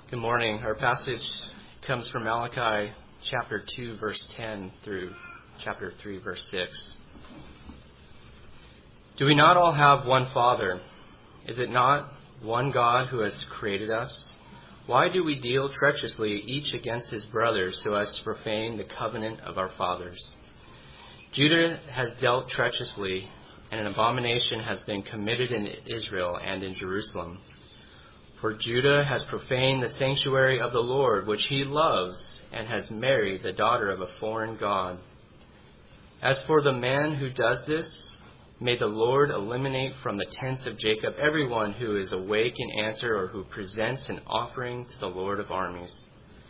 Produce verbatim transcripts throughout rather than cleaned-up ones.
Good morning. Our passage comes from Malachi chapter two, verse ten through chapter three, verse six. Do we not all have one Father? Is it not one God who has created us? Why do we deal treacherously each against his brother so as to profane the covenant of our fathers? Judah has dealt treacherously, and an abomination has been committed in Israel and in Jerusalem. For Judah has profaned the sanctuary of the Lord, which he loves, and has married the daughter of a foreign god. As for the man who does this, may the Lord eliminate from the tents of Jacob everyone who is awake in answer or who presents an offering to the Lord of armies.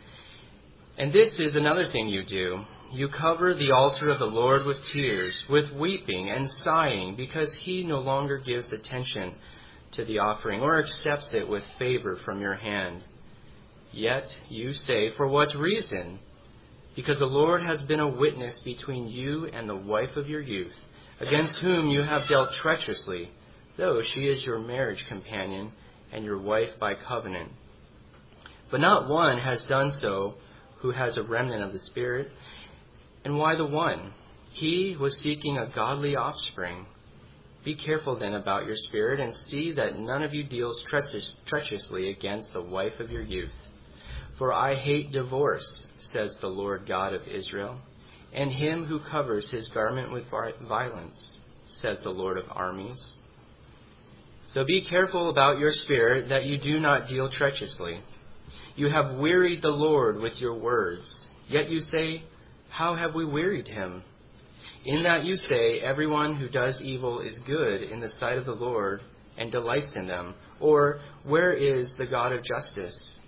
And this is another thing you do. You cover the altar of the Lord with tears, with weeping and sighing, because he no longer gives attention to the offering or accepts it with favor from your hand. Yet you say, for what reason? Because the Lord has been a witness between you and the wife of your youth, against whom you have dealt treacherously, though she is your marriage companion and your wife by covenant. But not one has done so who has a remnant of the Spirit. And why the one? He was seeking a godly offspring. Be careful then about your spirit, and see that none of you deals treacherously against the wife of your youth. For I hate divorce, says the Lord God of Israel, and him who covers his garment with violence, says the Lord of armies. So be careful about your spirit, that you do not deal treacherously. You have wearied the Lord with your words. Yet you say, how have we wearied him? In that you say, everyone who does evil is good in the sight of the Lord and delights in them. Or, where is the God of justice?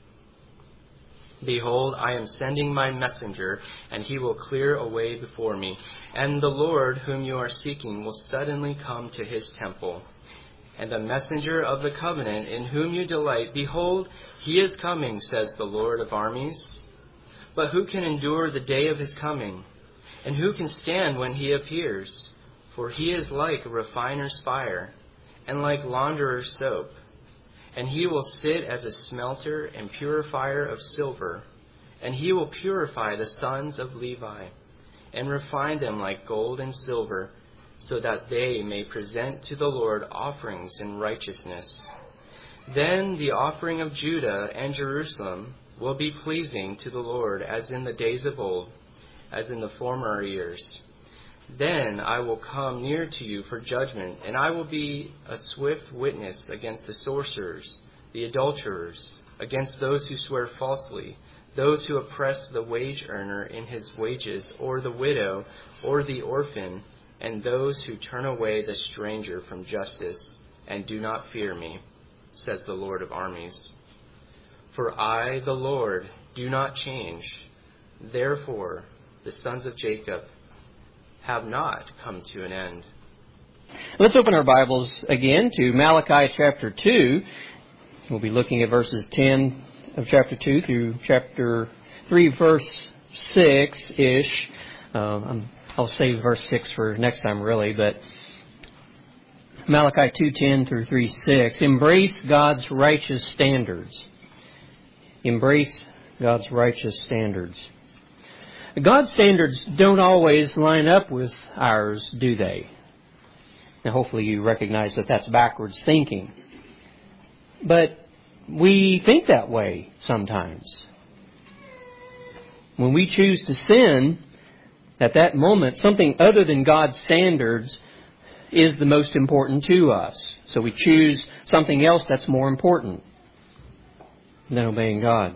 Behold, I am sending my messenger, and he will clear a way before me. And the Lord whom you are seeking will suddenly come to his temple. And the messenger of the covenant in whom you delight, behold, he is coming, says the Lord of armies. But who can endure the day of his coming? And who can stand when he appears? For he is like a refiner's fire, and like launderer's soap. And he will sit as a smelter and purifier of silver. And he will purify the sons of Levi, and refine them like gold and silver, so that they may present to the Lord offerings in righteousness. Then the offering of Judah and Jerusalem will be pleasing to the Lord, as in the days of old, as in the former years. Then I will come near to you for judgment, and I will be a swift witness against the sorcerers, the adulterers, against those who swear falsely, those who oppress the wage earner in his wages, or the widow, or the orphan, and those who turn away the stranger from justice, and do not fear me, says the Lord of armies. For I, the Lord, do not change. Therefore, the sons of Jacob have not come to an end. Let's open our Bibles again to Malachi chapter two. We'll be looking at verses ten of chapter two through chapter three, verse six-ish. Um, I'll save verse six for next time, really, but Malachi two ten through three six. Embrace God's righteous standards. Embrace God's righteous standards. God's standards don't always line up with ours, do they? Now, hopefully you recognize that that's backwards thinking. But we think that way sometimes. When we choose to sin, at that moment, something other than God's standards is the most important to us. So we choose something else that's more important than obeying God.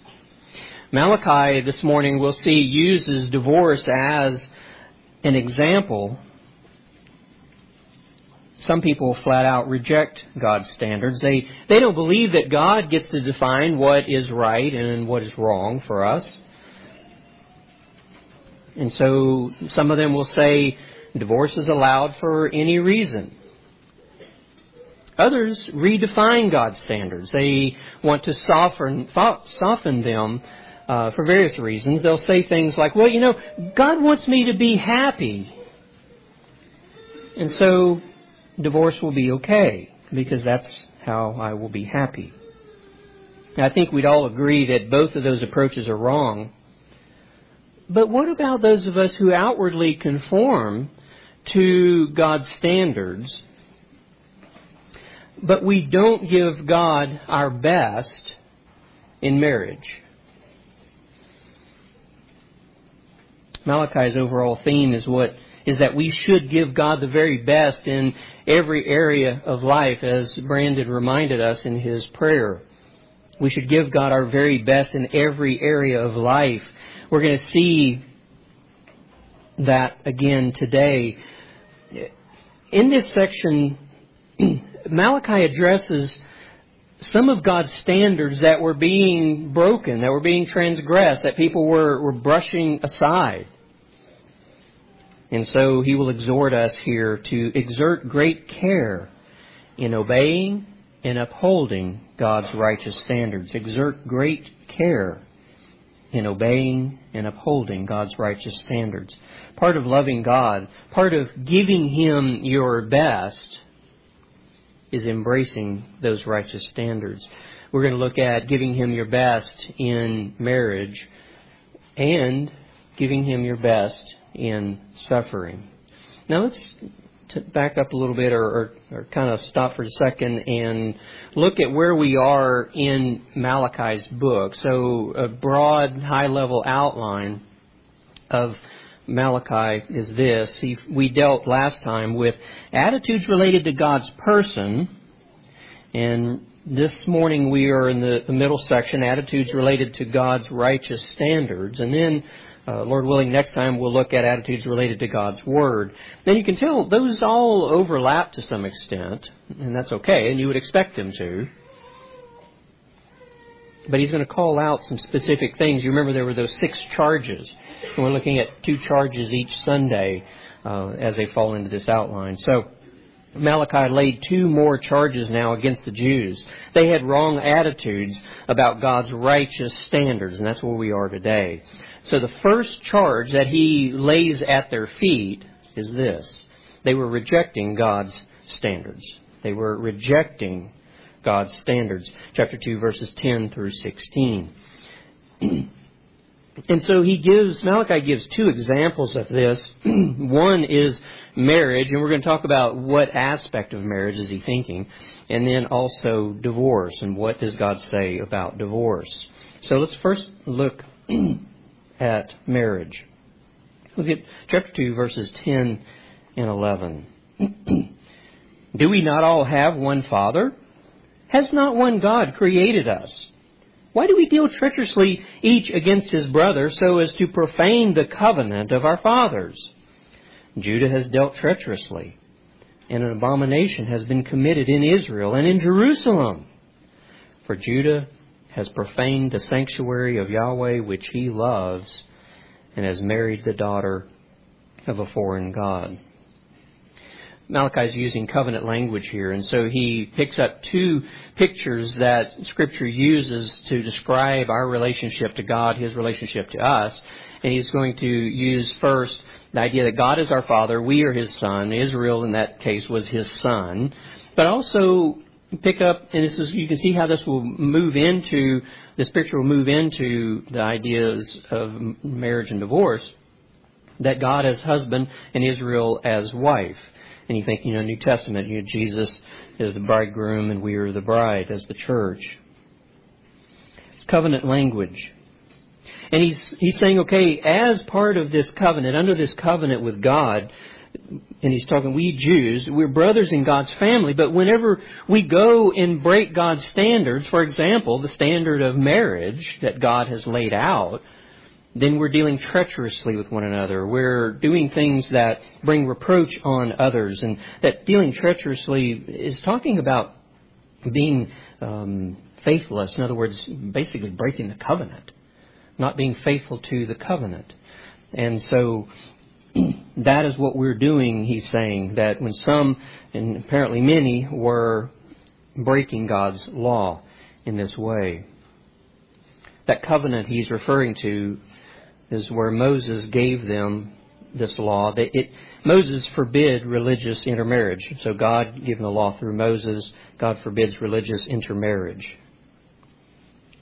Malachi this morning, we'll see, uses divorce as an example. Some people flat out reject God's standards. They, they don't believe that God gets to define what is right and what is wrong for us. And so some of them will say divorce is allowed for any reason. Others redefine God's standards. They want to soften, soften them Uh, for various reasons. They'll say things like, well, you know, God wants me to be happy. And so divorce will be okay, because that's how I will be happy. I think we'd all agree that both of those approaches are wrong. But what about those of us who outwardly conform to God's standards, but we don't give God our best in marriage? Malachi's overall theme is what is that we should give God the very best in every area of life, as Brandon reminded us in his prayer. We should give God our very best in every area of life. We're going to see that again today. In this section, Malachi addresses some of God's standards that were being broken, that were being transgressed, that people were, were brushing aside. And so he will exhort us here to exert great care in obeying and upholding God's righteous standards. Exert great care in obeying and upholding God's righteous standards. Part of loving God, part of giving Him your best, is embracing those righteous standards. We're going to look at giving Him your best in marriage and giving Him your best in suffering. Now let's t- back up a little bit or, or, or kind of stop for a second and look at where we are in Malachi's book. So a broad, high-level outline of Malachi is this. He, we dealt last time with attitudes related to God's person, and this morning we are in the, the middle section, attitudes related to God's righteous standards. And then, uh, Lord willing, next time we'll look at attitudes related to God's Word. Then you can tell those all overlap to some extent, and that's okay, and you would expect them to. But he's going to call out some specific things. You remember there were those six charges. And we're looking at two charges each Sunday uh, as they fall into this outline. So Malachi laid two more charges now against the Jews. They had wrong attitudes about God's righteous standards, and that's where we are today. So the first charge that he lays at their feet is this. They were rejecting God's standards. They were rejecting God's standards. Chapter two, verses ten through sixteen. And so he gives, Malachi gives two examples of this. One is marriage, and we're going to talk about what aspect of marriage is he thinking. And then also divorce, and what does God say about divorce. So let's first look at marriage. Look at chapter two, verses ten and eleven. Do we not all have one Father? Has not one God created us? Why do we deal treacherously each against his brother so as to profane the covenant of our fathers? Judah has dealt treacherously, and an abomination has been committed in Israel and in Jerusalem. For Judah has profaned the sanctuary of Yahweh which he loves, and has married the daughter of a foreign god. Malachi is using covenant language here, and so he picks up two pictures that Scripture uses to describe our relationship to God, His relationship to us. And he's going to use first the idea that God is our Father, we are His Son. Israel, in that case, was His son. But also pick up, and this is, you can see how this will move into, this picture will move into the ideas of marriage and divorce, that God as husband and Israel as wife. And you think, you know, New Testament, you know, Jesus is the bridegroom and we are the bride as the church. It's covenant language. And he's he's saying, okay, as part of this covenant, under this covenant with God, and he's talking, we Jews, we're brothers in God's family, but whenever we go and break God's standards, for example, the standard of marriage that God has laid out, then we're dealing treacherously with one another. We're doing things that bring reproach on others. And that dealing treacherously is talking about being um, faithless. In other words, basically breaking the covenant. Not being faithful to the covenant. And so that is what we're doing, he's saying. That when some, and apparently many, were breaking God's law in this way. That covenant he's referring to is where Moses gave them this law. That it, Moses forbid religious intermarriage. So God, given the law through Moses, God forbids religious intermarriage.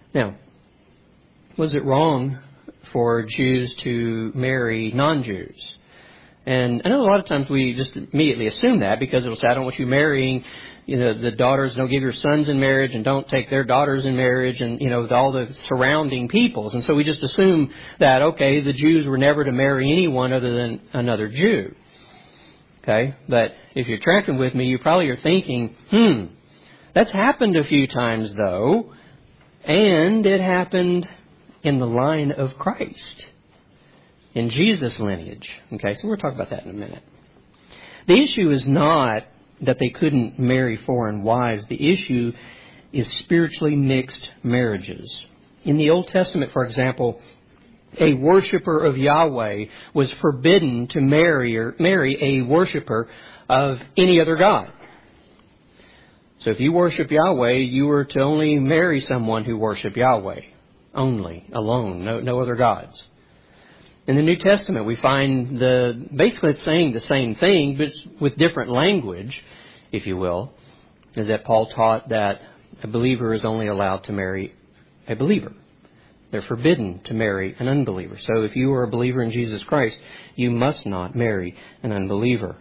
Now, was it wrong for Jews to marry non-Jews? And I know a lot of times we just immediately assume that because it'll say, I don't want you marrying, you know, the daughters, don't give your sons in marriage and don't take their daughters in marriage and, you know, all the surrounding peoples. And so we just assume that, okay, the Jews were never to marry anyone other than another Jew. Okay? But if you're tracking with me, you probably are thinking, hmm, that's happened a few times though, and it happened in the line of Christ. In Jesus' lineage. Okay, so we'll talk about that in a minute. The issue is not that they couldn't marry foreign wives. The issue is spiritually mixed marriages. In the Old Testament, for example, a worshiper of Yahweh was forbidden to marry or marry a worshiper of any other god. So if you worship Yahweh, you were to only marry someone who worshiped Yahweh. Only, alone, no, no other gods. In the New Testament, we find the basically it's saying the same thing, but with different language, if you will, is that Paul taught that a believer is only allowed to marry a believer. They're forbidden to marry an unbeliever. So if you are a believer in Jesus Christ, you must not marry an unbeliever.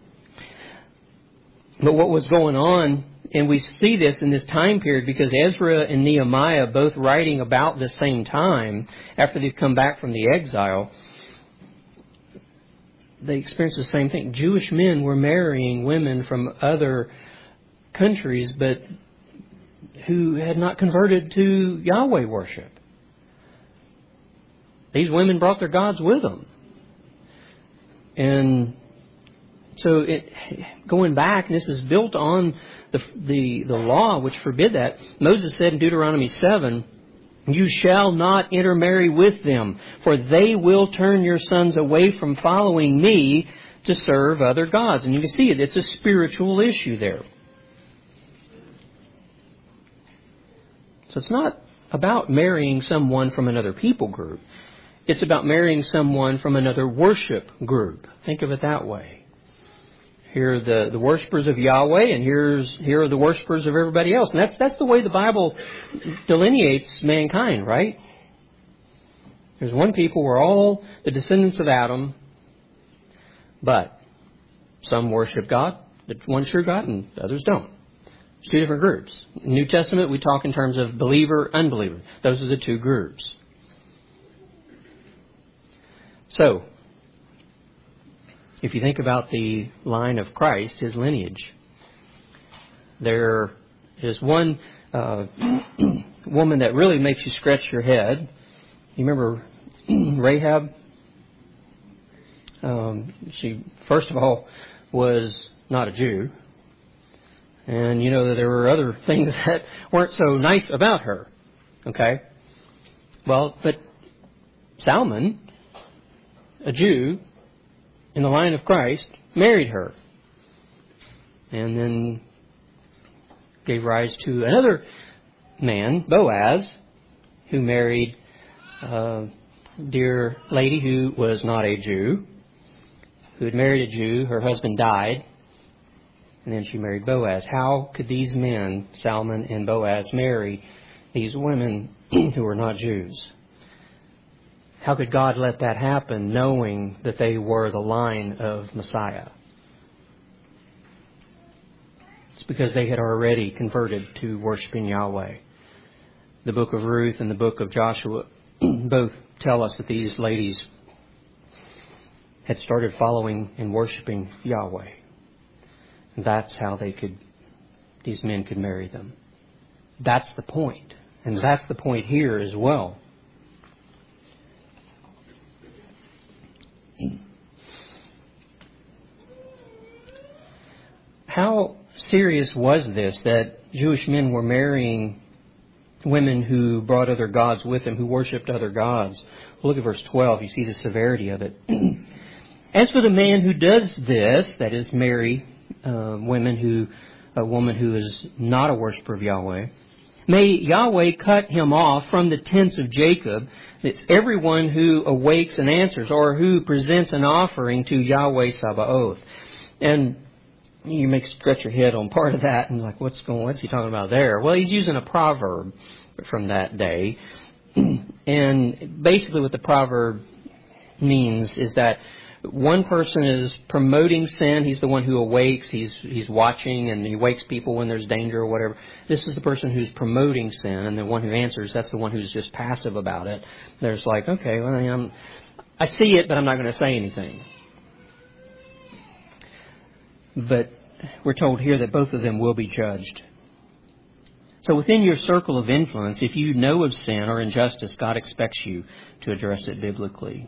But what was going on, and we see this in this time period because Ezra and Nehemiah, both writing about the same time, after they've come back from the exile, they experienced the same thing. Jewish men were marrying women from other countries, but who had not converted to Yahweh worship. These women brought their gods with them. And so it, going back, and this is built on the, the, the law which forbid that. Moses said in Deuteronomy seven, you shall not intermarry with them, for they will turn your sons away from following me to serve other gods. And you can see it. It's a spiritual issue there. So it's not about marrying someone from another people group. It's about marrying someone from another worship group. Think of it that way. Here are the, the worshipers of Yahweh, and here's here are the worshipers of everybody else. And that's that's the way the Bible delineates mankind, right? There's one people, we're all the descendants of Adam, but some worship God, the one true God, and others don't. It's two different groups. In the New Testament, we talk in terms of believer, unbeliever. Those are the two groups. So, if you think about the line of Christ, His lineage, there is one uh, woman that really makes you scratch your head. You remember Rahab? Um, she, first of all, was not a Jew. And you know that there were other things that weren't so nice about her. Okay? Well, but Salmon, a Jew, in the line of Christ, married her. And then gave rise to another man, Boaz, who married a dear lady who was not a Jew, who had married a Jew. Her husband died. And then she married Boaz. How could these men, Salmon and Boaz, marry these women who were not Jews? How could God let that happen, knowing that they were the line of Messiah? It's because they had already converted to worshiping Yahweh. The book of Ruth and the book of Joshua both tell us that these ladies had started following and worshiping Yahweh. And that's how they could, these men could marry them. That's the point. And that's the point here as well. How serious was this that Jewish men were marrying women who brought other gods with them, who worshipped other gods? Look at verse twelve. You see the severity of it. As for the man who does this, that is, marry uh, women who, a woman who is not a worshiper of Yahweh, may Yahweh cut him off from the tents of Jacob. It's everyone who awakes and answers, or who presents an offering to Yahweh Sabaoth. And you may stretch your head on part of that and like, what's going, what's he talking about there? Well, he's using a proverb. from that day. And basically what the proverb means is that one person is promoting sin. He's the one who awakes. He's he's watching and he wakes people when there's danger or whatever. This is the person who's promoting sin, and the one who answers, that's the one who's just passive about it. There's like, okay, well, I'm, I see it, but I'm not going to say anything. But we're told here that both of them will be judged. So within your circle of influence, if you know of sin or injustice, God expects you to address it biblically.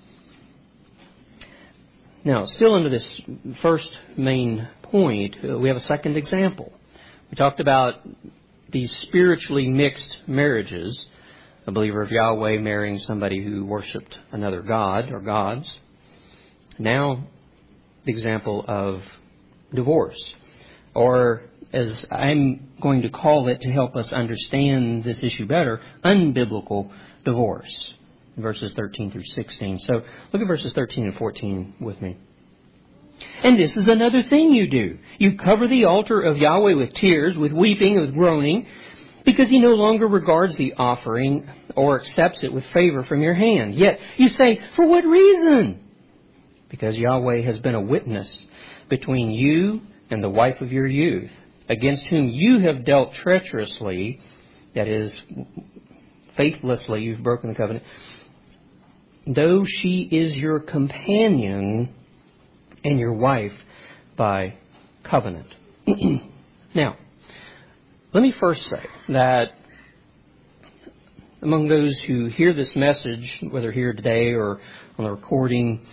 Now, still under this first main point, uh, we have a second example. We talked about these spiritually mixed marriages, a believer of Yahweh marrying somebody who worshipped another god or gods. Now, the example of divorce, or as I'm going to call it to help us understand this issue better, unbiblical divorce. Verses thirteen through sixteen. So look at verses thirteen and fourteen with me. And this is another thing you do. You cover the altar of Yahweh with tears, with weeping, with groaning, because He no longer regards the offering or accepts it with favor from your hand. Yet you say, for what reason? Because Yahweh has been a witness between you and the wife of your youth, against whom you have dealt treacherously, that is, faithlessly, you've broken the covenant, though she is your companion and your wife by covenant. Now, let me first say that among those who hear this message, whether here today or on the recording,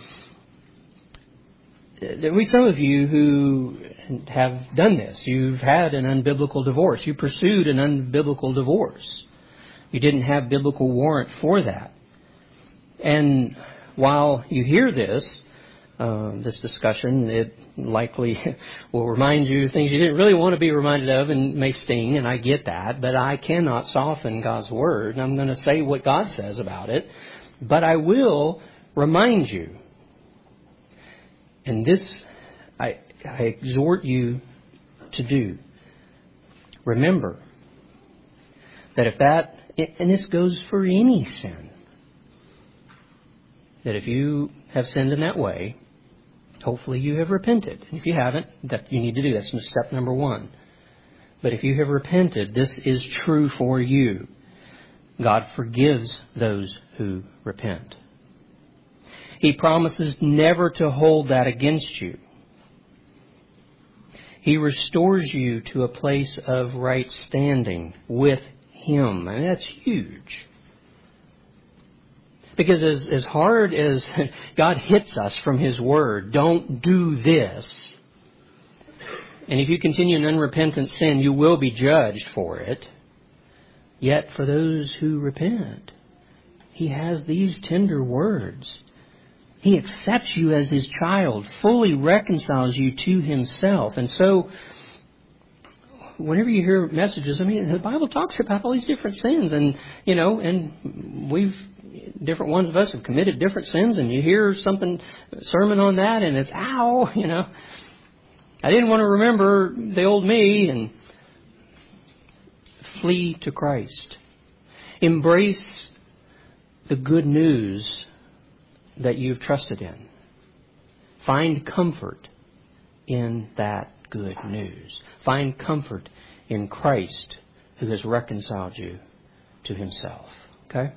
there will be some of you who have done this. You've had an unbiblical divorce. You pursued an unbiblical divorce. You didn't have biblical warrant for that. And while you hear this, uh, this discussion, it likely will remind you of things you didn't really want to be reminded of and may sting, and I get that, but I cannot soften God's Word. I'm going to say what God says about it, but I will remind you. And this I, I exhort you to do. Remember that if that, and this goes for any sin, that if you have sinned in that way, hopefully you have repented. And if you haven't, that you need to do. That's step number one. But if you have repented, this is true for you. God forgives those who repent. He promises never to hold that against you. He restores you to a place of right standing with Him. I mean, that's huge. Because as, as hard as God hits us from His Word, don't do this. And if you continue in unrepentant sin, you will be judged for it. Yet for those who repent, He has these tender words. He accepts you as His child, fully reconciles you to Himself. And so, whenever you hear messages, I mean, the Bible talks about all these different sins. And, you know, and we've, different ones of us have committed different sins. And you hear something, a sermon on that, and it's, ow, you know. I didn't want to remember the old me. And flee to Christ. Embrace the good news that you've trusted in. Find comfort in that good news. Find comfort in Christ, who has reconciled you to Himself. Okay?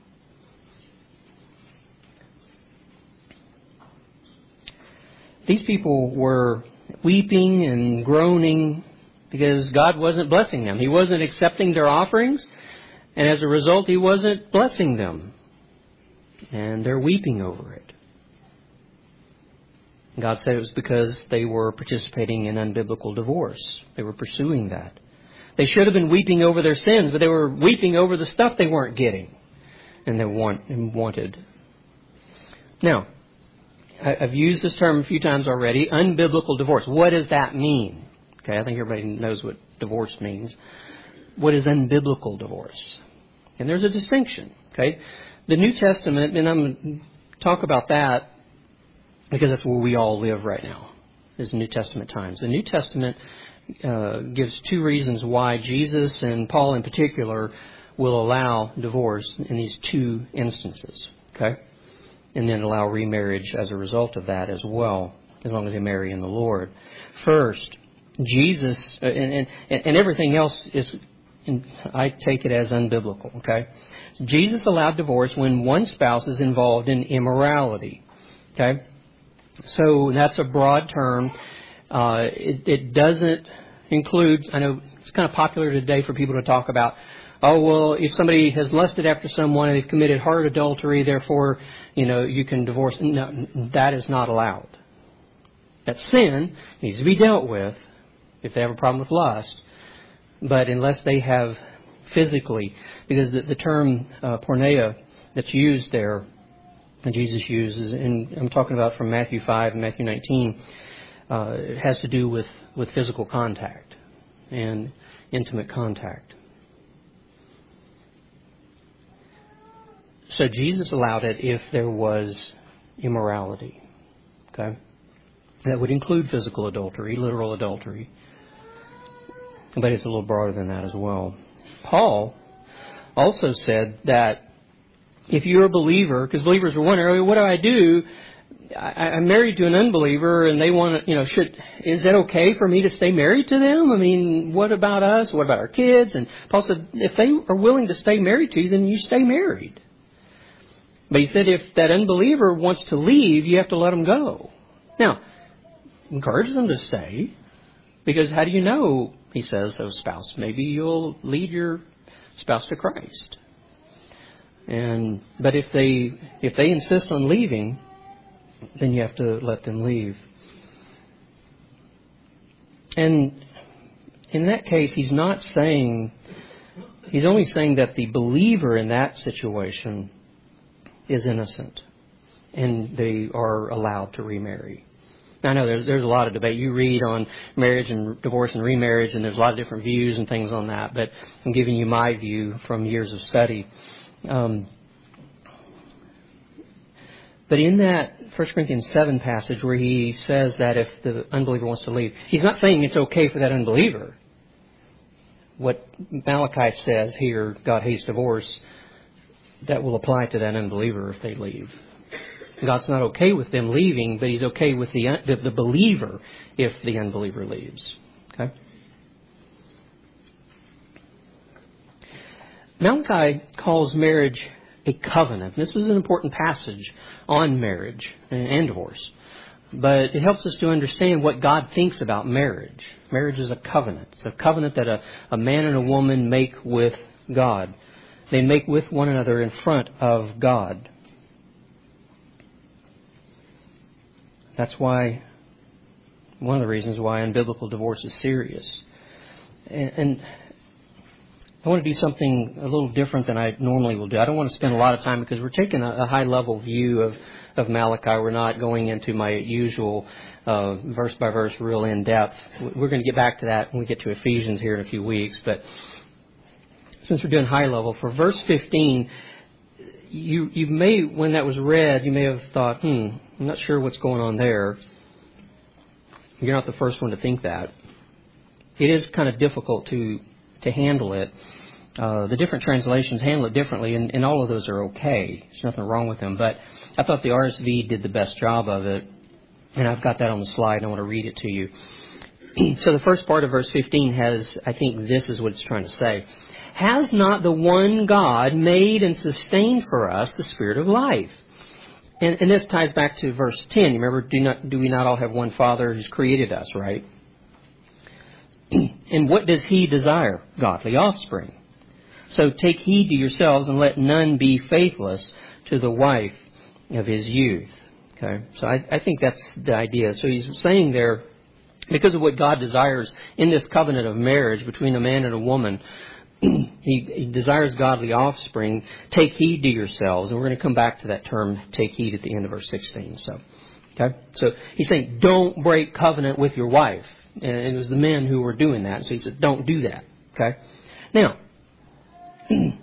These people were weeping and groaning because God wasn't blessing them. He wasn't accepting their offerings, and as a result, He wasn't blessing them. And they're weeping over it. God said it was because they were participating in unbiblical divorce. They were pursuing that. They should have been weeping over their sins, but they were weeping over the stuff they weren't getting and they want and wanted. Now, I've used this term a few times already, unbiblical divorce. What does that mean? Okay, I think everybody knows what divorce means. What is unbiblical divorce? And there's a distinction, okay? The New Testament, and I'm going to talk about that because that's where we all live right now, is New Testament times. The New Testament uh, gives two reasons why Jesus and Paul in particular will allow divorce in these two instances, okay? And then allow remarriage as a result of that as well, as long as they marry in the Lord. First, Jesus, and, and, and everything else is, I take it as unbiblical, okay? Jesus allowed divorce when one spouse is involved in immorality, okay? So that's a broad term. Uh, it, it doesn't include, I know it's kind of popular today for people to talk about, oh, well, if somebody has lusted after someone and they've committed heart adultery, therefore, you know, you can divorce. No, that is not allowed. That sin needs to be dealt with if they have a problem with lust. But unless they have physically, because the, the term uh, porneia that's used there, that Jesus uses, and I'm talking about from Matthew five and Matthew nineteen, uh, it has to do with, with physical contact and intimate contact. So Jesus allowed it if there was immorality. Okay? That would include physical adultery, literal adultery. But it's a little broader than that as well. Paul also said that if you're a believer, because believers were wondering, what do I do? I, I'm married to an unbeliever and they want to, you know, should, is it okay for me to stay married to them? I mean, what about us? What about our kids? And Paul said, if they are willing to stay married to you, then you stay married. But he said if that unbeliever wants to leave, you have to let them go. Now, encourage them to stay. Because how do you know, he says, of spouse? Maybe you'll lead your spouse to Christ. And but if they if they insist on leaving, then you have to let them leave. And in that case, he's not saying, he's only saying that the believer in that situation is innocent and they are allowed to remarry. Now, I know there's, there's a lot of debate. You read on marriage and divorce and remarriage, and there's a lot of different views and things on that, but I'm giving you my view from years of study. Um, but in that First Corinthians seven passage where he says that if the unbeliever wants to leave, he's not saying it's okay for that unbeliever. What Malachi says here, God hates divorce, that will apply to that unbeliever if they leave. God's not okay with them leaving, but He's okay with the, the, the believer if the unbeliever leaves. Okay? Malachi calls marriage a covenant. This is an important passage on marriage and, and divorce. But it helps us to understand what God thinks about marriage. Marriage is a covenant. It's a covenant that a, a man and a woman make with God. They make with one another in front of God. That's why, one of the reasons why unbiblical divorce is serious. And, and I want to do something a little different than I normally will do. I don't want to spend a lot of time because we're taking a, a high-level view of, of Malachi. We're not going into my usual uh, verse-by-verse, real in-depth. We're going to get back to that when we get to Ephesians here in a few weeks. But since we're doing high-level, for verse fifteen, you, you may, when that was read, you may have thought, hmm, I'm not sure what's going on there. You're not the first one to think that. It is kind of difficult to to handle it. Uh, the different translations handle it differently, and, and all of those are okay. There's nothing wrong with them. But I thought the R S V did the best job of it, and I've got that on the slide, and I want to read it to you. So the first part of verse fifteen has, I think this is what it's trying to say. Has not the one God made and sustained for us the Spirit of life? And, and this ties back to verse ten. You remember, do not do we not all have one Father who's created us, right? And what does He desire? Godly offspring. So take heed to yourselves and let none be faithless to the wife of his youth. Okay, so I, I think that's the idea. So he's saying there, because of what God desires in this covenant of marriage between a man and a woman, he, he desires godly offspring. Take heed to yourselves. And we're going to come back to that term, take heed, at the end of verse sixteen. So, okay, so he's saying, don't break covenant with your wife. And it was the men who were doing that. So he said, don't do that. Okay, now, he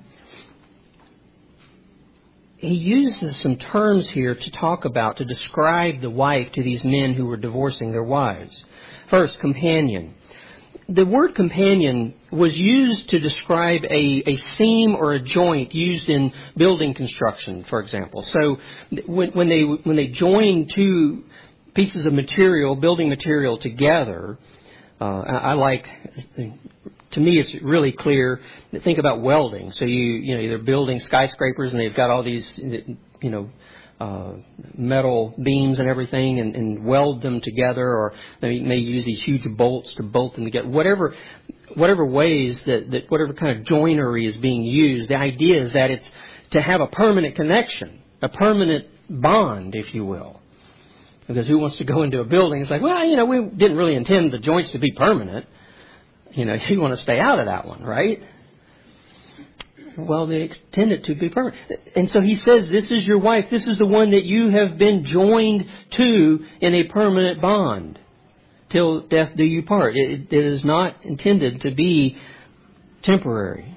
uses some terms here to talk about, to describe the wife to these men who were divorcing their wives. First, companion. the word companion was used to describe a, a seam or a joint used in building construction, for example. So when, when they when they join two pieces of material, building material together, uh, I, I like. To me, it's really clear. Think about welding. So you you know they're building skyscrapers and they've got all these you know. Uh, metal beams and everything and, and weld them together, or they may use these huge bolts to bolt them together. Whatever, whatever ways that, that whatever kind of joinery is being used, the idea is that it's to have a permanent connection, a permanent bond, if you will. Because who wants to go into a building? It's like, well, you know, we didn't really intend the joints to be permanent. You know, you want to stay out of that one, right? Well, they intend it to be permanent. And so he says, this is your wife. This is the one that you have been joined to in a permanent bond. Till death do you part. It, it is not intended to be temporary.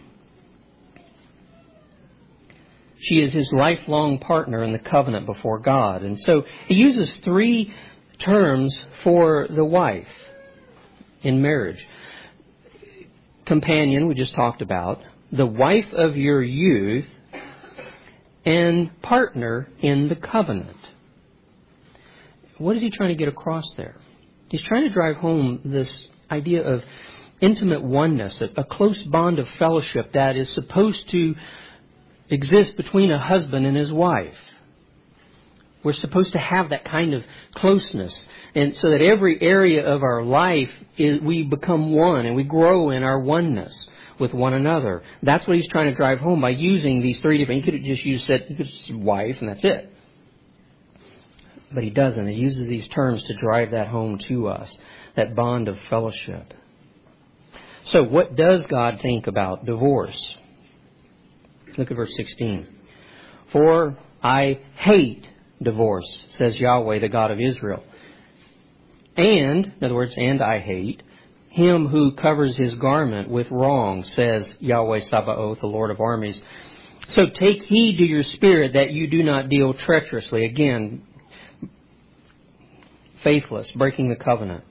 She is his lifelong partner in the covenant before God. And so he uses three terms for the wife in marriage. Companion, we just talked about. The wife of your youth, and partner in the covenant. What is he trying to get across there? He's trying to drive home this idea of intimate oneness, a, a close bond of fellowship that is supposed to exist between a husband and his wife. We're supposed to have that kind of closeness, and so that every area of our life is we become one and we grow in our oneness with one another. That's what he's trying to drive home by using these three different. He could have just used said he could just said wife and that's it, but he doesn't. He uses these terms to drive that home to us, that bond of fellowship. So, what does God think about divorce? Look at verse sixteen. For I hate divorce, says Yahweh, the God of Israel. And, in other words, and I hate him who covers his garment with wrong, says Yahweh Sabaoth, the Lord of armies. So take heed to your spirit that you do not deal treacherously. Again, faithless, breaking the covenant.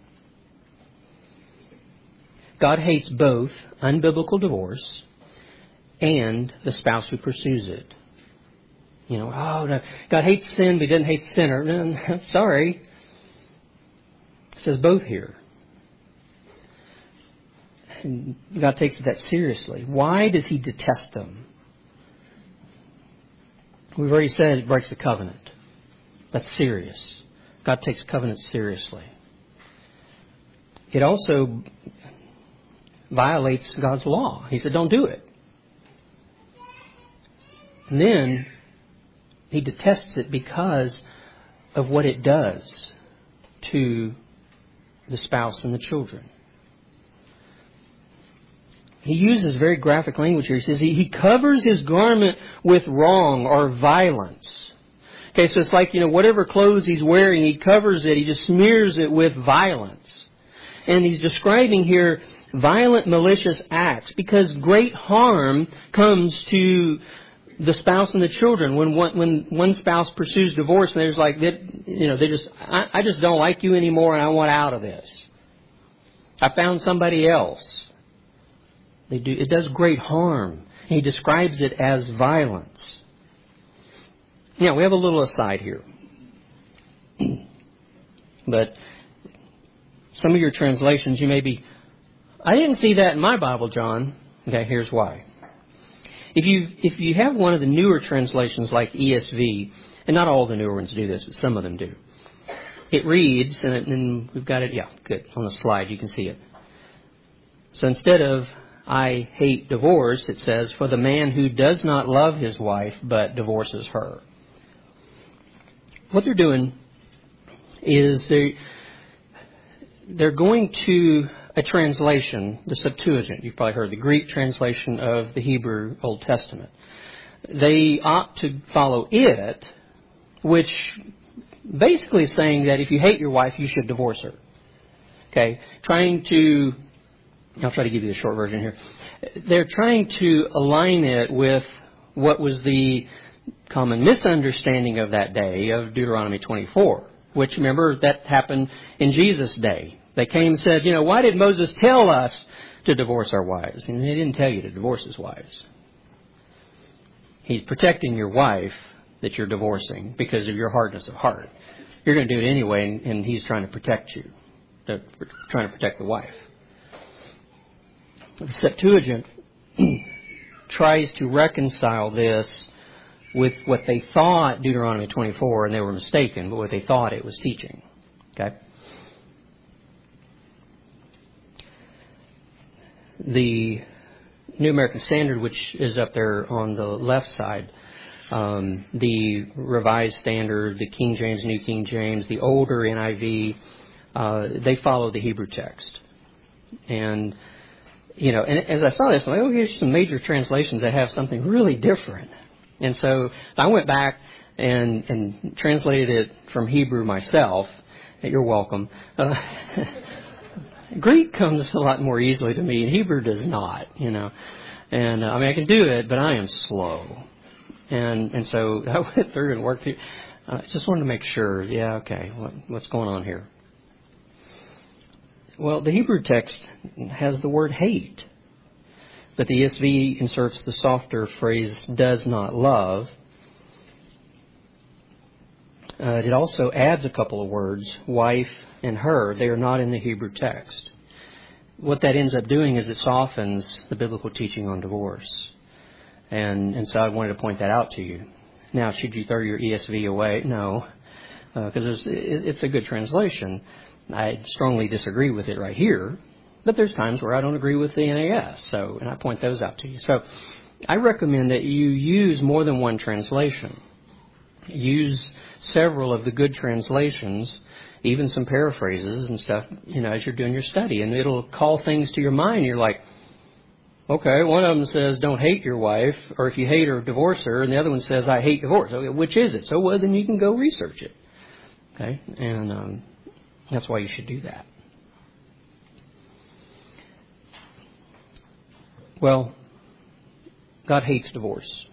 God hates both unbiblical divorce and the spouse who pursues it. You know, oh, no, God hates sin, but he doesn't hate the sinner. No, sorry. It says both here. And God takes that seriously. Why does he detest them? We've already said it breaks the covenant. That's serious. God takes covenant seriously. It also violates God's law. He said, don't do it. And then he detests it because of what it does to the spouse and the children. He uses very graphic language here. He says he, he covers his garment with wrong or violence. Okay, so it's like, you know, whatever clothes he's wearing, he covers it. He just smears it with violence. And he's describing here violent, malicious acts because great harm comes to the spouse and the children. When one, when one spouse pursues divorce and there's like, that, you know, they just, I, I just don't like you anymore and I want out of this. I found somebody else. They do, it does great harm. He describes it as violence. Now, we have a little aside here. But some of your translations, you may be, I didn't see that in my Bible, John. Okay, here's why. If you if you have one of the newer translations like E S V, and not all the newer ones do this, but some of them do, it reads, and, it, and we've got it, yeah, good, on the slide, you can see it. So instead of I hate divorce, it says, for the man who does not love his wife but divorces her. What they're doing is they they're going to a translation, the Septuagint. You've probably heard the Greek translation of the Hebrew Old Testament. They opt to follow it, which basically is saying that if you hate your wife, you should divorce her. Okay, trying to, I'll try to give you the short version here. They're trying to align it with what was the common misunderstanding of that day of Deuteronomy twenty-four, which, remember, that happened in Jesus' day. They came and said, you know, why did Moses tell us to divorce our wives? And he didn't tell you to divorce his wives. He's protecting your wife that you're divorcing because of your hardness of heart. You're going to do it anyway, and, and he's trying to protect you, to, trying to protect the wife. The Septuagint tries to reconcile this with what they thought Deuteronomy twenty-four, and they were mistaken, but what they thought it was teaching. Okay? The New American Standard, which is up there on the left side, um, the Revised Standard, the King James, New King James, the older N I V, uh, they follow the Hebrew text. And, you know, and as I saw this, I'm like, oh, here's some major translations that have something really different. And so I went back and, and translated it from Hebrew myself. You're welcome. Uh, Greek comes a lot more easily to me, and Hebrew does not, you know. And, uh, I mean, I can do it, but I am slow. And and so I went through and worked through. I uh, just wanted to make sure, yeah, okay, what, what's going on here? Well, the Hebrew text has the word hate. But the E S V inserts the softer phrase, does not love. Uh, it also adds a couple of words, wife and her. They are not in the Hebrew text. What that ends up doing is it softens the biblical teaching on divorce. And, and so I wanted to point that out to you. Now, should you throw your E S V away? No, because uh, it, it's a good translation. I strongly disagree with it right here. But there's times where I don't agree with the N A S, so and I point those out to you. So I recommend that you use more than one translation. Use several of the good translations, even some paraphrases and stuff, you know, as you're doing your study. And it'll call things to your mind. You're like, okay, one of them says don't hate your wife, or if you hate her, divorce her. And the other one says I hate divorce. Okay, which is it? So well, then you can go research it. Okay, and um, that's why you should do that. Well, God hates divorce.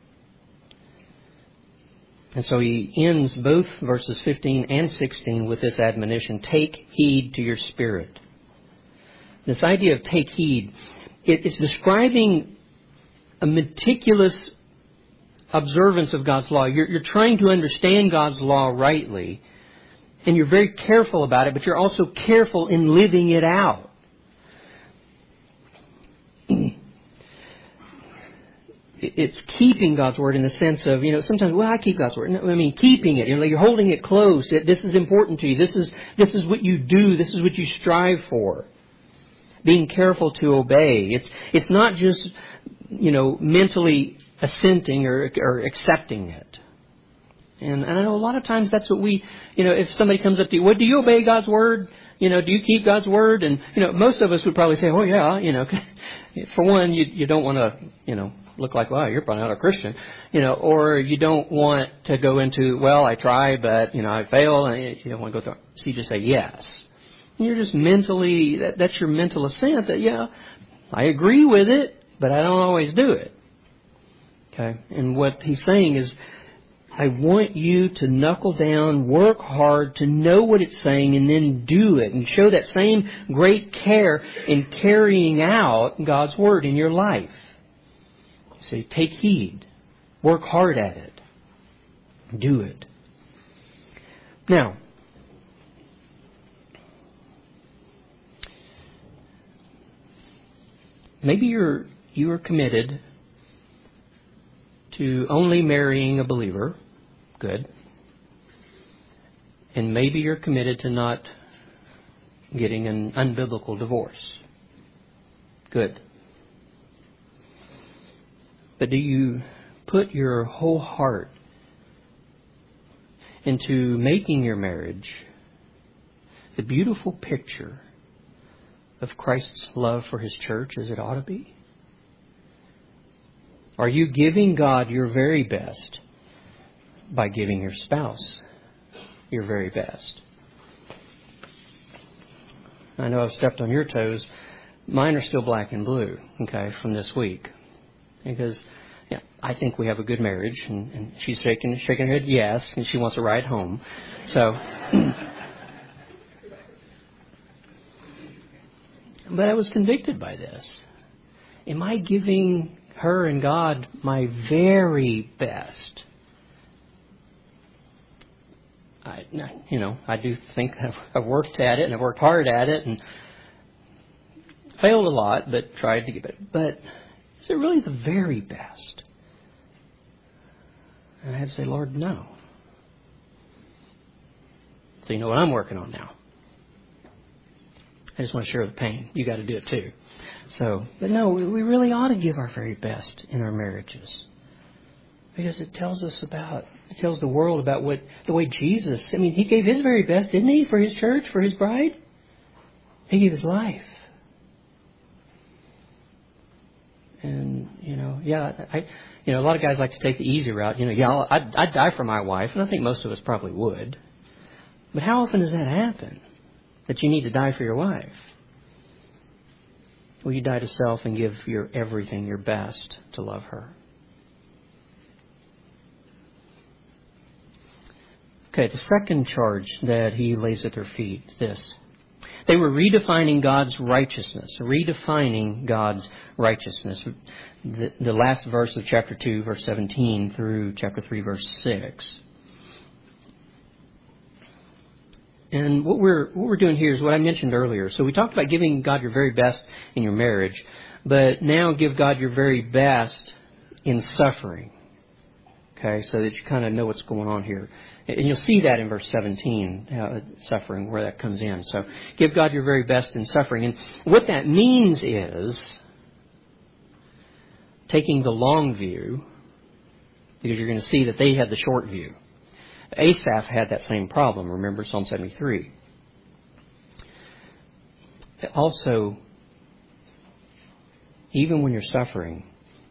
And so he ends both verses fifteen and sixteen with this admonition, take heed to your spirit. This idea of take heed, it, it's describing a meticulous observance of God's law. You're, you're trying to understand God's law rightly, and you're very careful about it, but you're also careful in living it out. It's keeping God's Word in the sense of, you know, sometimes, well, I keep God's Word. No, I mean, keeping it. You know, you're holding it close. It, this is important to you. This is this is what you do. This is what you strive for. Being careful to obey. It's it's not just, you know, mentally assenting or, or accepting it. And, and I know a lot of times that's what we, you know, if somebody comes up to you, what, do you obey God's Word? You know, do you keep God's Word? And, you know, most of us would probably say, oh, yeah, you know, for one, you, you don't want to, you know, look like, wow, you're probably not a Christian, you know, or you don't want to go into, well, I try, but, you know, I fail, and you don't want to go through. So you just say yes. And you're just mentally, that, that's your mental assent that, yeah, I agree with it, but I don't always do it. Okay? And what he's saying is, I want you to knuckle down, work hard to know what it's saying, and then do it, and show that same great care in carrying out God's Word in your life. So take heed. Work hard at it. Do it. Now, maybe you're you are committed to only marrying a believer. Good. And maybe you're committed to not getting an unbiblical divorce. Good. But do you put your whole heart into making your marriage the beautiful picture of Christ's love for His church as it ought to be? Are you giving God your very best by giving your spouse your very best? I know I've stepped on your toes. Mine are still black and blue, okay, from this week. Because yeah, I think we have a good marriage, and, and she's shaking, shaking her head yes, and she wants a ride home. So, but I was convicted by this. Am I giving her and God my very best? I, you know, I do think I've, I've worked at it and I've worked hard at it and failed a lot, but tried to give it. But is it really the very best? And I had to say, Lord, no. So you know what I'm working on now. I just want to share the pain. You got to do it too. So, but no, we really ought to give our very best in our marriages. Because it tells us about, it tells the world about what, the way Jesus, I mean, He gave His very best, didn't He, for His church, for His bride? He gave His life. And, you know, yeah, I, you know, a lot of guys like to take the easy route. You know, yeah, I'll, I'd, I'd die for my wife, and I think most of us probably would. But how often does that happen? That you need to die for your wife? Will you die to self and give your everything, your best, to love her? Okay, the second charge that he lays at their feet is this. They were redefining God's righteousness, redefining God's righteousness. The, the last verse of chapter two, verse seventeen, through chapter three, verse six. And what we're what we're doing here is what I mentioned earlier. So we talked about giving God your very best in your marriage, but now give God your very best in suffering. Okay, so that you kind of know what's going on here. And you'll see that in verse seventeen, uh, suffering, where that comes in. So give God your very best in suffering. And what that means is taking the long view, because you're going to see that they had the short view. Asaph had that same problem. Remember Psalm seventy-three. Also, even when you're suffering,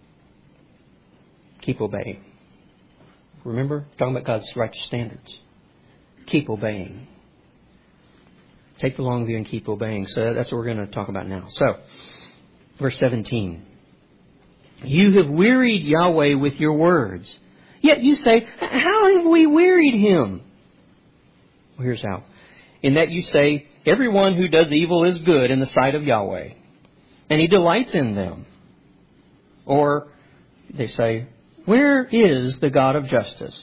keep obeying. Remember? Talking about God's righteous standards. Keep obeying. Take the long view and keep obeying. So that's what we're going to talk about now. So, verse seventeen. You have wearied Yahweh with your words. Yet you say, how have we wearied Him? Well, here's how. In that you say, everyone who does evil is good in the sight of Yahweh, and He delights in them. Or they say, where is the God of justice?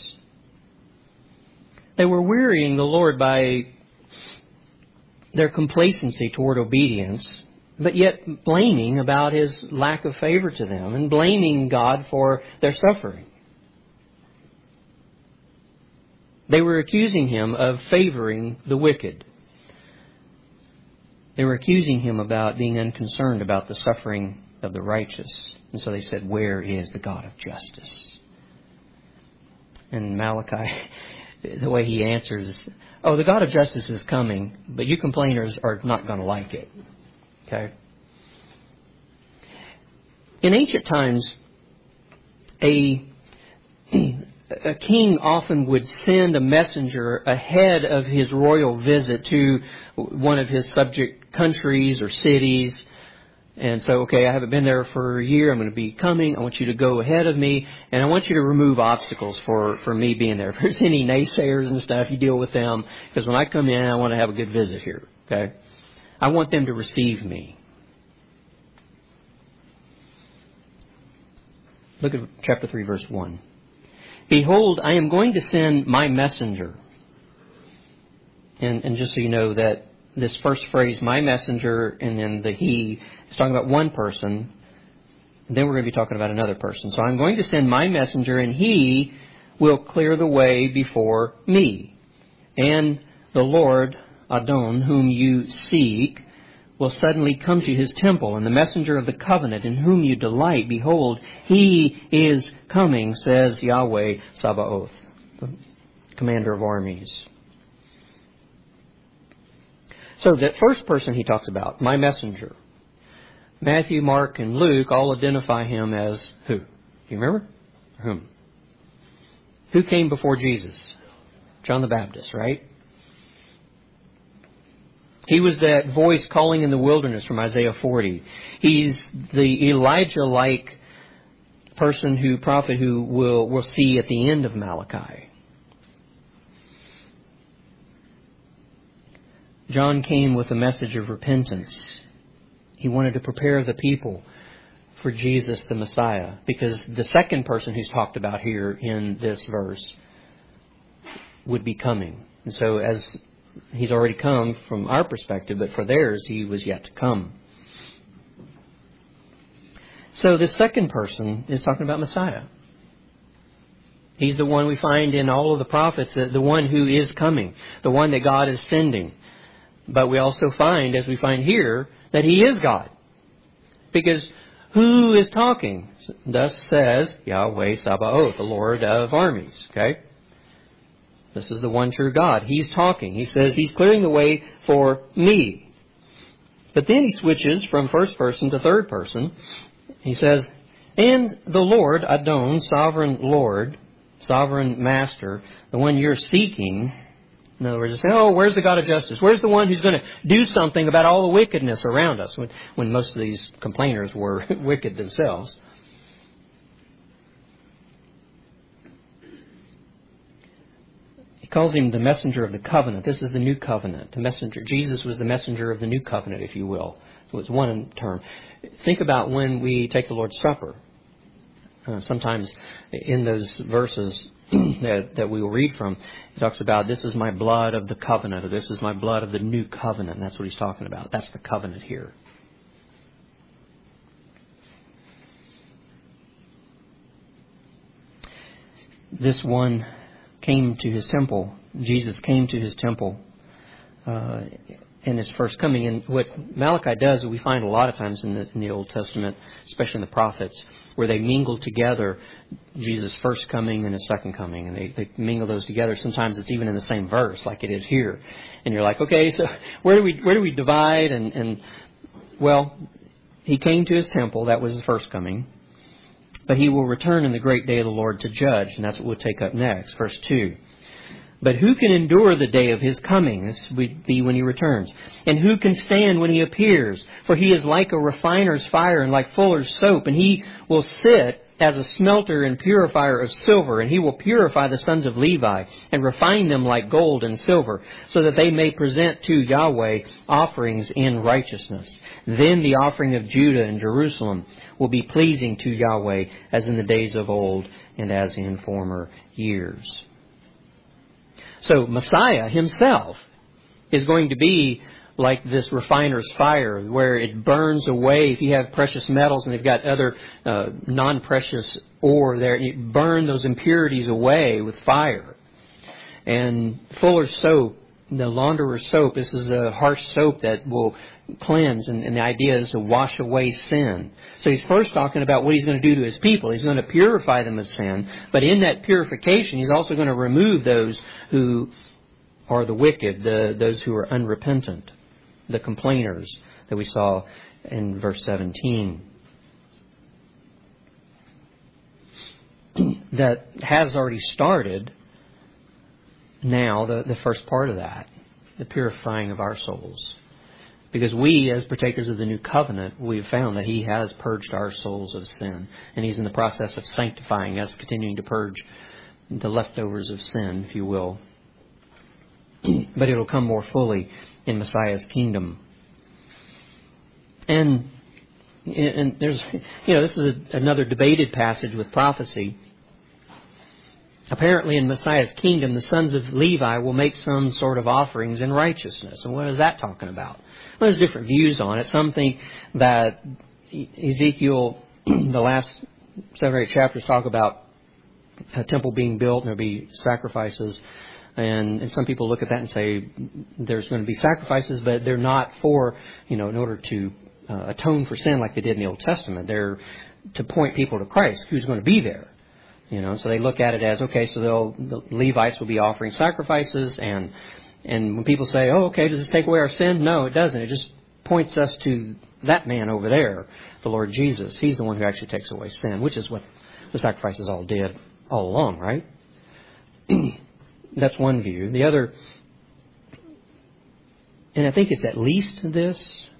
They were wearying the Lord by their complacency toward obedience, but yet blaming about His lack of favor to them and blaming God for their suffering. They were accusing Him of favoring the wicked. They were accusing Him about being unconcerned about the suffering of the righteous. And so they said, where is the God of justice? And Malachi, the way he answers is, oh, the God of justice is coming, but you complainers are not going to like it. Okay? In ancient times, a, a king often would send a messenger ahead of his royal visit to one of his subject countries or cities. And so, okay, I haven't been there for a year. I'm going to be coming. I want you to go ahead of me. And I want you to remove obstacles for, for me being there. If there's any naysayers and stuff, you deal with them. Because when I come in, I want to have a good visit here. Okay? I want them to receive me. Look at chapter three, verse one. Behold, I am going to send my messenger. And, and just so you know that this first phrase, my messenger, and then the he, is talking about one person. Then we're going to be talking about another person. So I'm going to send my messenger, and he will clear the way before me. And the Lord, Adon, whom you seek, will suddenly come to His temple. And the messenger of the covenant, in whom you delight, behold, He is coming, says Yahweh Sabaoth, the commander of armies. So the first person he talks about, my messenger. Matthew, Mark, and Luke all identify him as who? Do you remember? Whom? Who came before Jesus? John the Baptist, right? He was that voice calling in the wilderness from Isaiah forty. He's the Elijah-like person who, prophet who we'll, we'll see at the end of Malachi. John came with a message of repentance. He wanted to prepare the people for Jesus the Messiah, because the second person who's talked about here in this verse would be coming. And so as He's already come from our perspective, but for theirs, He was yet to come. So the second person is talking about Messiah. He's the one we find in all of the prophets, the, the one who is coming, the one that God is sending. But we also find, as we find here, that He is God. Because who is talking? Thus says Yahweh Sabaoth, the Lord of armies. Okay? This is the one true God. He's talking. He says He's clearing the way for me. But then He switches from first person to third person. He says, and the Lord, Adon, sovereign Lord, sovereign Master, the one you're seeking. In other words, they say, oh, where's the God of justice? Where's the one who's going to do something about all the wickedness around us? When, when most of these complainers were wicked themselves. He calls Him the messenger of the covenant. This is the new covenant. The messenger. Jesus was the messenger of the new covenant, if you will. So it's one term. Think about when we take the Lord's Supper. Uh, sometimes in those verses that, that we will read from, He talks about, this is my blood of the covenant, or this is my blood of the new covenant. That's what He's talking about. That's the covenant here. This one came to His temple. Jesus came to His temple uh, in His first coming. And what Malachi does, we find a lot of times in the, in the Old Testament, especially in the prophets, where they mingle together Jesus' first coming and His second coming. And they, they mingle those together. Sometimes it's even in the same verse, like it is here. And you're like, okay, so where do we where do we divide? And, and well, He came to His temple. That was His first coming. But He will return in the great day of the Lord to judge. And that's what we'll take up next, verse two. But who can endure the day of His coming? This would be when He returns. And who can stand when He appears? For He is like a refiner's fire and like fuller's soap. And He will sit as a smelter and purifier of silver. And He will purify the sons of Levi and refine them like gold and silver, so that they may present to Yahweh offerings in righteousness. Then the offering of Judah and Jerusalem will be pleasing to Yahweh, as in the days of old and as in former years. So Messiah Himself is going to be like this refiner's fire, where it burns away. If you have precious metals and they've got other uh, non-precious ore there, you burn those impurities away with fire. And fuller's soap, the launderer's soap, this is a harsh soap that will cleanse, and, and the idea is to wash away sin. So He's first talking about what He's going to do to His people. He's going to purify them of sin, but in that purification, He's also going to remove those who are the wicked, the, those who are unrepentant, the complainers that we saw in verse seventeen. That has already started now, the, the first part of that, the purifying of our souls. Because we, as partakers of the new covenant, we've found that He has purged our souls of sin. And He's in the process of sanctifying us, continuing to purge the leftovers of sin, if you will. But it'll come more fully in Messiah's kingdom. And, and there's, you know, this is a, another debated passage with prophecy. Apparently in Messiah's kingdom, the sons of Levi will make some sort of offerings in righteousness. And what is that talking about? Well, there's different views on it. Some think that Ezekiel, the last seven or eight chapters, talk about a temple being built and there'll be sacrifices. And, and some people look at that and say there's going to be sacrifices, but they're not for, you know, in order to uh, atone for sin like they did in the Old Testament. They're to point people to Christ, who's going to be there. You know, so they look at it as, okay, so they'll, the Levites will be offering sacrifices, and and when people say, oh, okay, does this take away our sin? No, it doesn't. It just points us to that man over there, the Lord Jesus. He's the one who actually takes away sin, which is what the sacrifices all did all along, right? That's one view. The other, and I think it's at least this,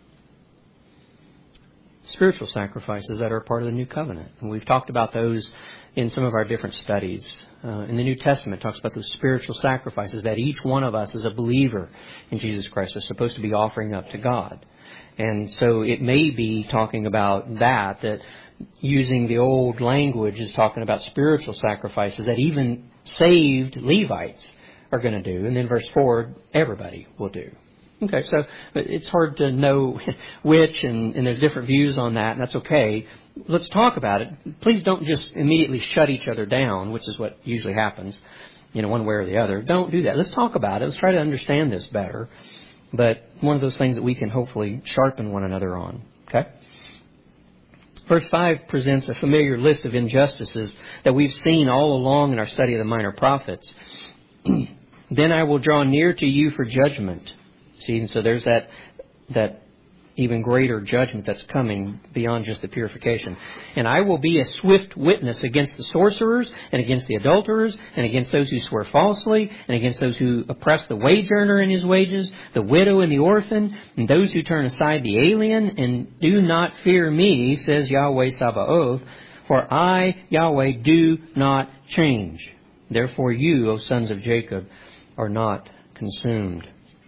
spiritual sacrifices that are part of the new covenant. And we've talked about those in some of our different studies. Uh, in the New Testament, it talks about those spiritual sacrifices that each one of us as a believer in Jesus Christ is supposed to be offering up to God. And so it may be talking about that, that using the old language is talking about spiritual sacrifices that even saved Levites are going to do. And then verse four, everybody will do. Okay, so it's hard to know which, and, and there's different views on that, and that's okay. Let's talk about it. Please don't just immediately shut each other down, which is what usually happens, you know, one way or the other. Don't do that. Let's talk about it. Let's try to understand this better. But one of those things that we can hopefully sharpen one another on. Okay? Verse five presents a familiar list of injustices that we've seen all along in our study of the minor prophets. Then I will draw near to you for judgment. See, and so there's that that even greater judgment that's coming beyond just the purification. And I will be a swift witness against the sorcerers and against the adulterers and against those who swear falsely and against those who oppress the wage earner in his wages, the widow and the orphan, and those who turn aside the alien and do not fear me, says Yahweh Sabaoth, for I, Yahweh, do not change. Therefore you, O sons of Jacob, are not consumed.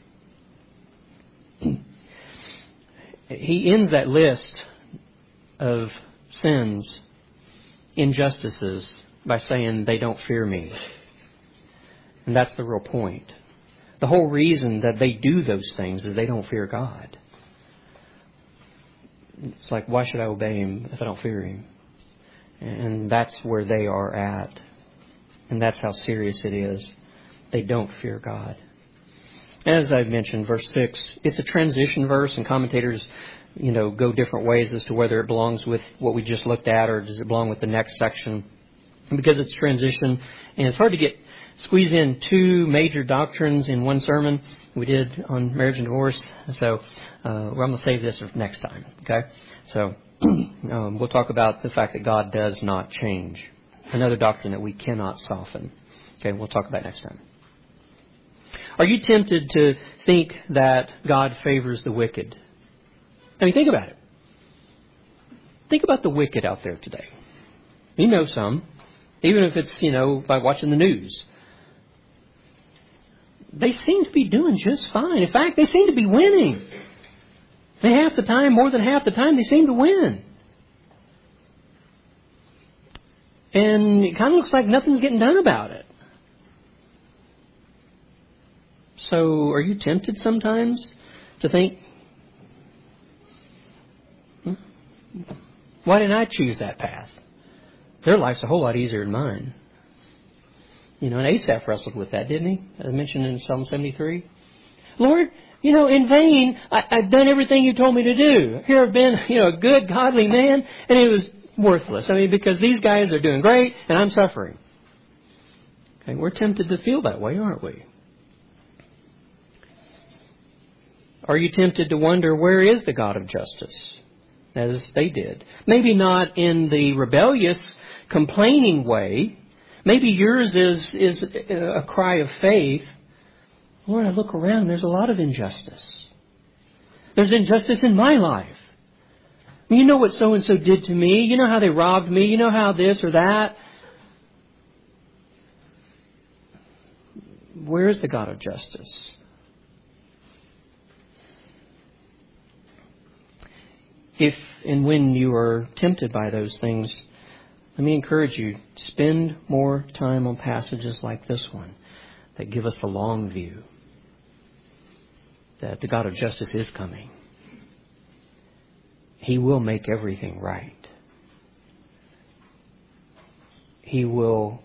He ends that list of sins, injustices, by saying they don't fear me. And that's the real point. The whole reason that they do those things is they don't fear God. It's like, why should I obey Him if I don't fear Him? And that's where they are at. And that's how serious it is. They don't fear God. As I've mentioned, verse six, it's a transition verse, and commentators, you know, go different ways as to whether it belongs with what we just looked at or does it belong with the next section. And because it's transition, and it's hard to get squeeze in two major doctrines in one sermon. We did on marriage and divorce, so uh, I'm going to save this for next time. Okay, so um, we'll talk about the fact that God does not change, another doctrine that we cannot soften. Okay, we'll talk about next time. Are you tempted to think that God favors the wicked? I mean, think about it. Think about the wicked out there today. You know some, even if it's, you know, by watching the news. They seem to be doing just fine. In fact, they seem to be winning. And half the time, more than half the time, they seem to win. And it kind of looks like nothing's getting done about it. So, are you tempted sometimes to think, hmm, why didn't I choose that path? Their life's a whole lot easier than mine. You know, and Asaph wrestled with that, didn't he? As I mentioned in Psalm seventy-three. Lord, you know, in vain, I, I've done everything you told me to do. Here I've been, you know, a good, godly man, and it was worthless. I mean, because these guys are doing great, and I'm suffering. Okay, we're tempted to feel that way, aren't we? Are you tempted to wonder, where is the God of justice? As they did. Maybe not in the rebellious, complaining way. Maybe yours is, is a cry of faith. Lord, I look around, there's a lot of injustice. There's injustice in my life. You know what so-and-so did to me. You know how they robbed me. You know how this or that. Where is the God of justice? If and when you are tempted by those things, let me encourage you, spend more time on passages like this one that give us the long view that the God of justice is coming. He will make everything right. He will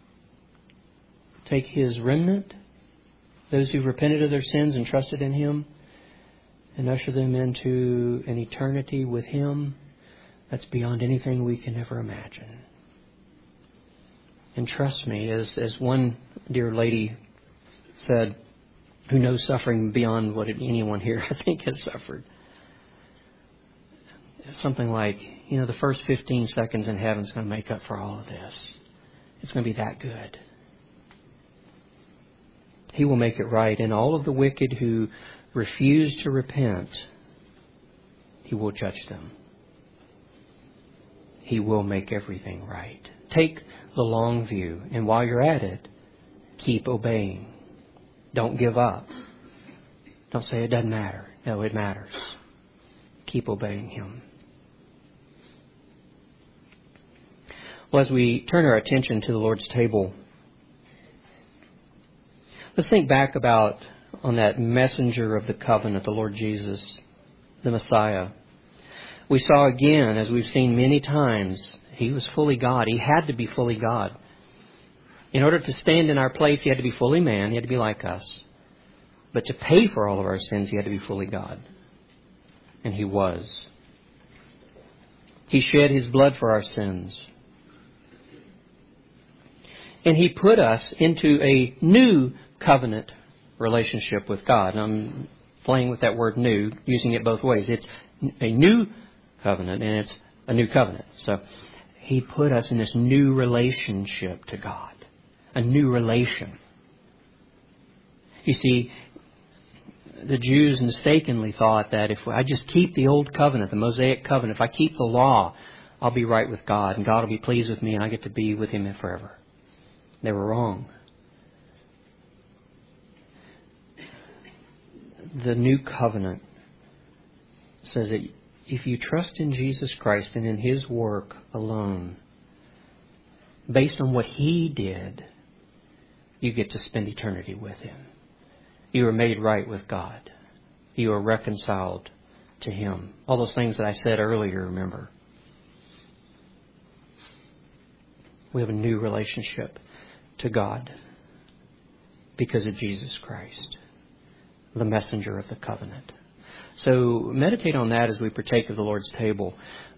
take His remnant, those who repented of their sins and trusted in Him, and usher them into an eternity with Him that's beyond anything we can ever imagine. And trust me, as as one dear lady said, who knows suffering beyond what anyone here, I think, has suffered. Something like, you know, the first fifteen seconds in heaven is going to make up for all of this. It's going to be that good. He will make it right. And all of the wicked who refuse to repent, He will judge them. He will make everything right. Take the long view. And while you're at it, keep obeying. Don't give up. Don't say it doesn't matter. No, it matters. keep obeying Him. Well, as we turn our attention to the Lord's table, let's think back about on that messenger of the covenant, the Lord Jesus, the Messiah. We saw again, as we've seen many times, He was fully God. He had to be fully God. In order to stand in our place, He had to be fully man. He had to be like us. But to pay for all of our sins, He had to be fully God. And He was. He shed His blood for our sins. And He put us into a new covenant relationship with God. And I'm playing with that word new, using it both ways. It's a new covenant and it's a new covenant. So He put us in this new relationship to God. A new relation. You see, the Jews mistakenly thought that if I just keep the old covenant, the Mosaic covenant, if I keep the law, I'll be right with God and God will be pleased with me and I get to be with Him forever. They were wrong. The new covenant says that if you trust in Jesus Christ and in His work alone, based on what He did, you get to spend eternity with Him. You are made right with God. You are reconciled to Him. All those things that I said earlier, remember. We have a new relationship to God because of Jesus Christ, the messenger of the covenant. So meditate on that as we partake of the Lord's table.